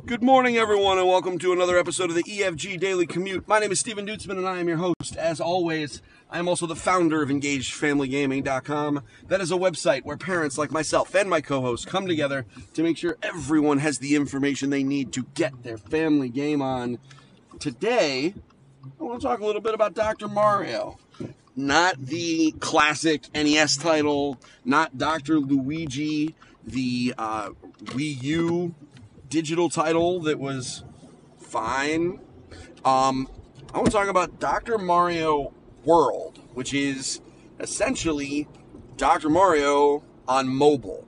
Good morning, everyone, and welcome to another episode of the EFG Daily Commute. My name is Steven Dutzman, and I am your host. As always, I am also the founder of EngagedFamilyGaming.com. That is a website where parents like myself and my co-hosts come together to make sure everyone has the information they need to get their family game on. Today, I want to talk a little bit about Dr. Mario. Not the classic NES title, not Dr. Luigi, the Wii U digital title that was fine. I want to talk about Dr. Mario World, which is essentially Dr. Mario on mobile.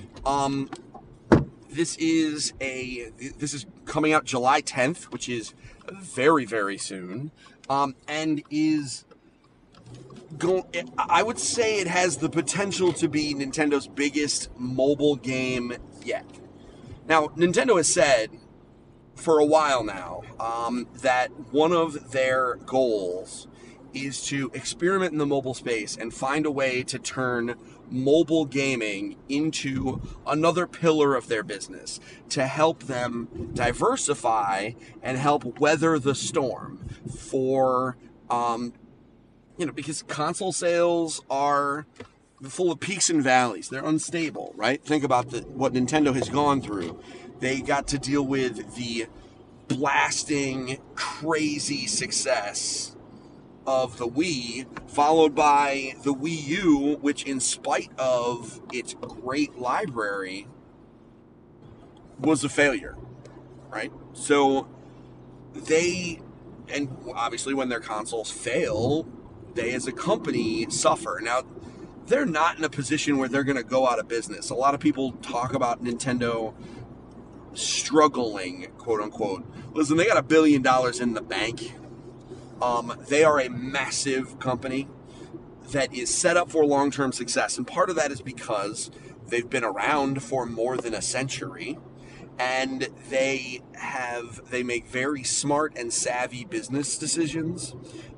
This is coming out July 10th, which is very, very soon, and is I would say it has the potential to be Nintendo's biggest mobile game yet. Now, Nintendo has said for a while now that one of their goals is to experiment in the mobile space and find a way to turn mobile gaming into another pillar of their business to help them diversify and help weather the storm for, because console sales are full of peaks and valleys. They're unstable, right? Think about what Nintendo has gone through. They got to deal with the blasting, crazy success of the Wii, followed by the Wii U, which in spite of its great library, was a failure, right? So and obviously when their consoles fail, they as a company suffer. Now, they're not in a position where they're going to go out of business. A lot of people talk about Nintendo struggling, quote unquote. Listen, they got $1 billion in the bank. They are a massive company that is set up for long-term success. And part of that is because they've been around for more than a century. And they make very smart and savvy business decisions.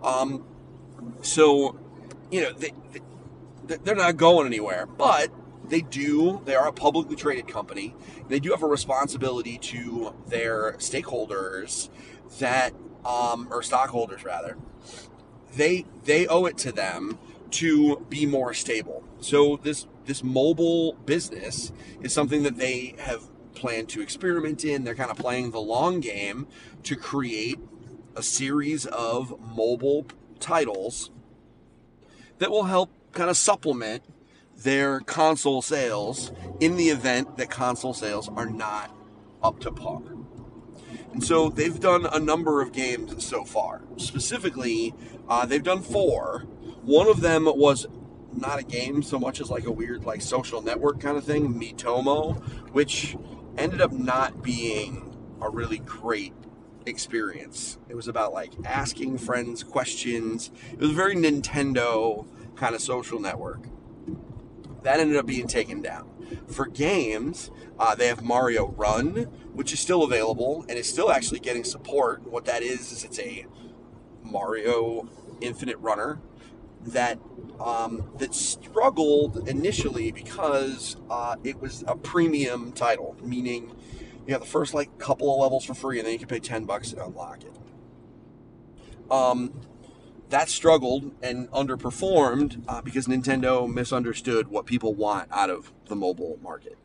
They're not going anywhere, but they are a publicly traded company. They do have a responsibility to their stakeholders or stockholders rather. They owe it to them to be more stable. So this mobile business is something that they have planned to experiment in. They're kind of playing the long game to create a series of mobile titles that will help kind of supplement their console sales in the event that console sales are not up to par. And so they've done a number of games so far. Specifically, they've done 4. One of them was not a game so much as like a weird like social network kind of thing, Miitomo, which ended up not being a really great experience. It was about like asking friends questions. It was a very Nintendo kind of social network. That ended up being taken down. For games, they have Mario Run, which is still available and is still actually getting support. What that is it's a Mario Infinite Runner that struggled initially because it was a premium title, meaning you have the first like couple of levels for free and then you can pay $10 to unlock it. That struggled and underperformed because Nintendo misunderstood what people want out of the mobile market.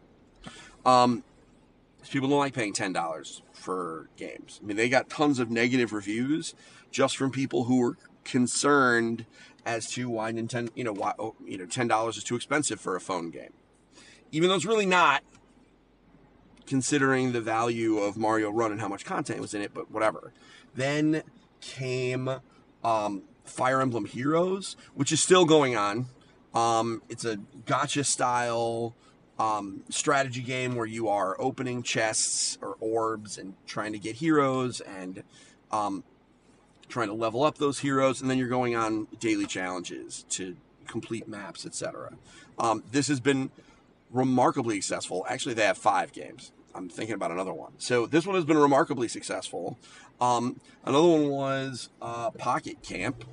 People don't like paying $10 for games. I mean, they got tons of negative reviews just from people who were concerned as to why Nintendo, $10 is too expensive for a phone game. Even though it's really not, considering the value of Mario Run and how much content was in it, but whatever. Then came Fire Emblem Heroes, which is still going on. It's a gacha style strategy game where you are opening chests or orbs and trying to get heroes and trying to level up those heroes, and then you're going on daily challenges to complete maps, etc. This has been remarkably successful. Actually, they have 5 games. I'm thinking about another one. So this one has been remarkably successful. Another one was Pocket Camp.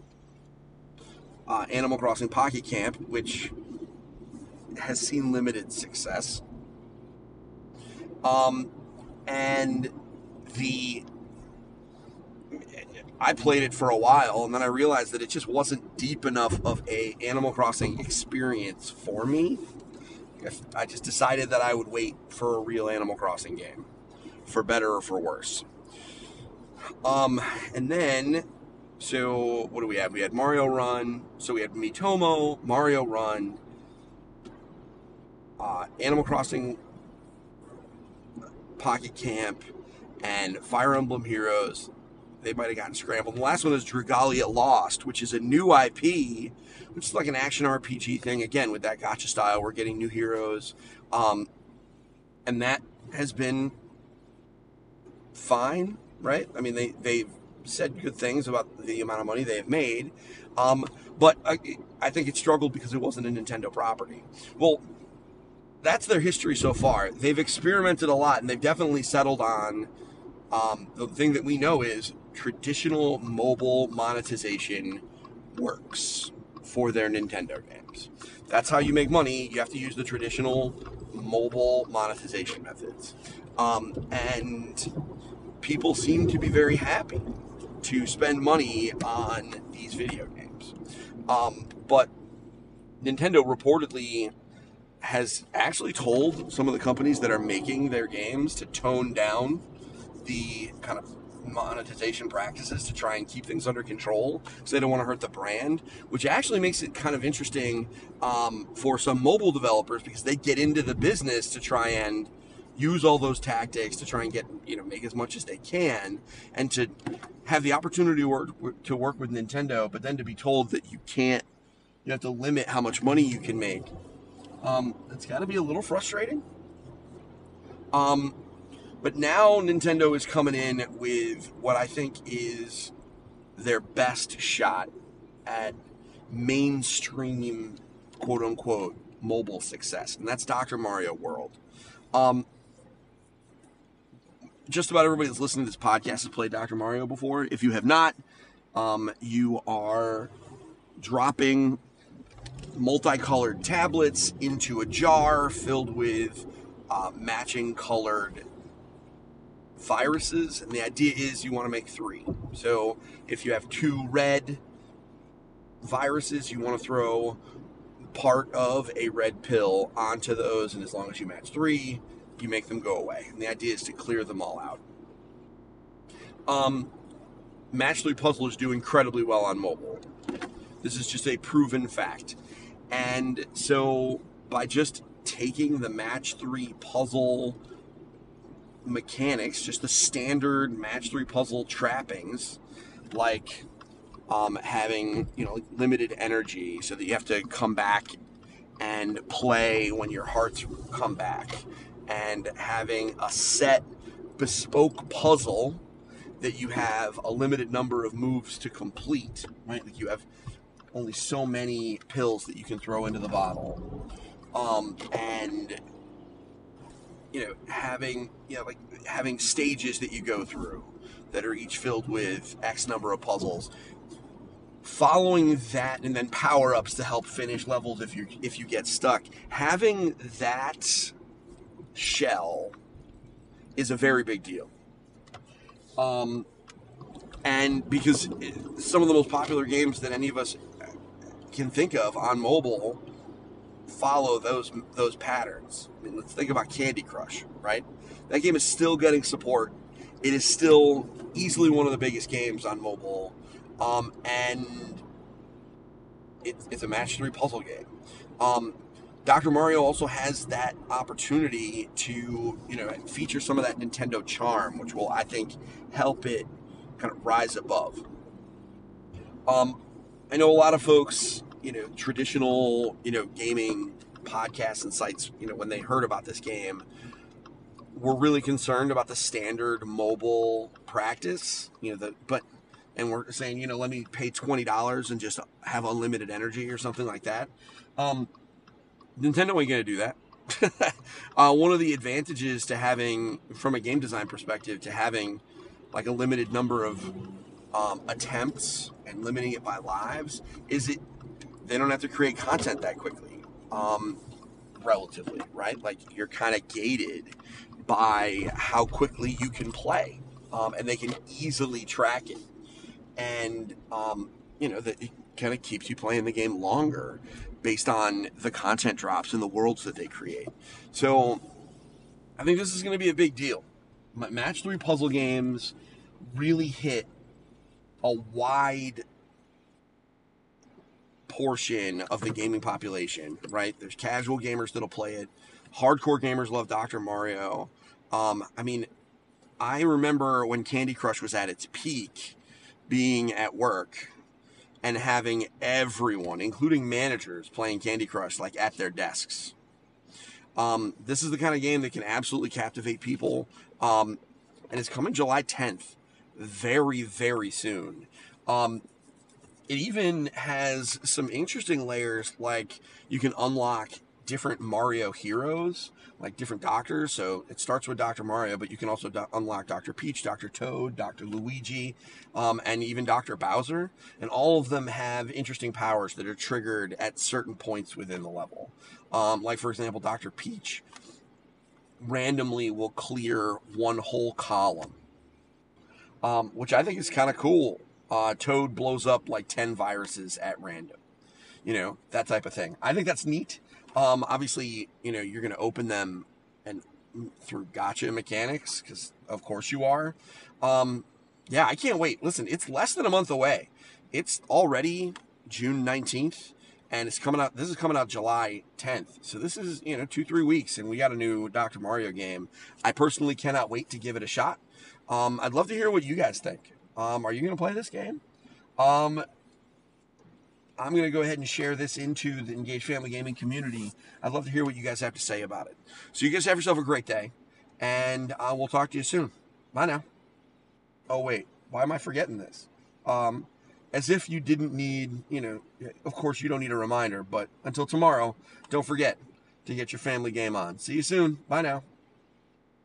Animal Crossing Pocket Camp, which has seen limited success. And I played it for a while, and then I realized that it just wasn't deep enough of a Animal Crossing experience for me. I just decided that I would wait for a real Animal Crossing game, for better or for worse. And then, so what do we have? We had Mario Run, so we had Miitomo, Mario Run, Animal Crossing Pocket Camp, and Fire Emblem Heroes. They might have gotten scrambled. The last one is Dragalia Lost, which is a new IP, which is like an action RPG thing. Again, with that gacha style, we're getting new heroes. And that has been fine, right? I mean, they've said good things about the amount of money they have made. But I think it struggled because it wasn't a Nintendo property. Well, that's their history so far. They've experimented a lot, and they've definitely settled on the thing that we know is traditional mobile monetization works for their Nintendo games. That's how you make money. You have to use the traditional mobile monetization methods. And people seem to be very happy to spend money on these video games. But Nintendo reportedly has actually told some of the companies that are making their games to tone down the kind of monetization practices to try and keep things under control because they don't want to hurt the brand, which actually makes it kind of interesting for some mobile developers because they get into the business to try and use all those tactics to try and get, make as much as they can and to have the opportunity to work with Nintendo, but then to be told that you have to limit how much money you can make. It's got to be a little frustrating. But now Nintendo is coming in with what I think is their best shot at mainstream, quote-unquote, mobile success, and that's Dr. Mario World. Just about everybody that's listening to this podcast has played Dr. Mario before. If you have not, you are dropping multicolored tablets into a jar filled with matching colored viruses, and the idea is you want to make 3. So if you have 2 red viruses, you want to throw part of a red pill onto those, and as long as you match 3, you make them go away. And the idea is to clear them all out. Match 3 puzzlers do incredibly well on mobile. This is just a proven fact. And so by just taking the match 3 puzzle mechanics, just the standard match 3 puzzle trappings, like having limited energy so that you have to come back and play when your hearts come back, and having a set bespoke puzzle that you have a limited number of moves to complete, right? Like you have only so many pills that you can throw into the bottle, and having stages that you go through that are each filled with X number of puzzles. Following that, and then power-ups to help finish levels if you get stuck. Having that shell is a very big deal. And because some of the most popular games that any of us can think of on mobile follow those patterns. I mean, let's think about Candy Crush, right? That game is still getting support. It is still easily one of the biggest games on mobile, and it's a match 3 puzzle game. Dr. Mario also has that opportunity to feature some of that Nintendo charm, which will, I think, help it kind of rise above. I know a lot of folks, traditional, gaming podcasts and sites, when they heard about this game, were really concerned about the standard mobile practice, and we're saying, let me pay $20 and just have unlimited energy or something like that. Nintendo ain't going to do that. One of the advantages to having, from a game design perspective, to having like a limited number of attempts and limiting it by lives is they don't have to create content that quickly, relatively, right? Like you're kind of gated by how quickly you can play, and they can easily track it. And that it kind of keeps you playing the game longer based on the content drops and the worlds that they create. So I think this is going to be a big deal. Match 3 puzzle games really hit a wide portion of the gaming population, right? There's casual gamers that'll play it. Hardcore gamers love Dr. Mario. I remember when Candy Crush was at its peak, being at work and having everyone, including managers, playing Candy Crush like at their desks. This is the kind of game that can absolutely captivate people. And it's coming July 10th, very, very soon. It even has some interesting layers, like you can unlock different Mario heroes, like different doctors. So it starts with Dr. Mario, but you can also unlock Dr. Peach, Dr. Toad, Dr. Luigi, and even Dr. Bowser. And all of them have interesting powers that are triggered at certain points within the level. Like, for example, Dr. Peach randomly will clear one whole column, which I think is kind of cool. Toad blows up like 10 viruses at random. That type of thing. I think that's neat. Obviously, you're going to open them and through gacha mechanics, because of course you are. Yeah, I can't wait. Listen, it's less than a month away. It's already June 19th, and it's coming out. This is coming out July 10th. So this is, 2-3 weeks, and we got a new Dr. Mario game. I personally cannot wait to give it a shot. I'd love to hear what you guys think. Are you going to play this game? I'm going to go ahead and share this into the Engaged Family Gaming community. I'd love to hear what you guys have to say about it. So you guys have yourself a great day, and we'll talk to you soon. Bye now. Oh, wait. Why am I forgetting this? As if you didn't need, of course you don't need a reminder, but until tomorrow, don't forget to get your family game on. See you soon. Bye now.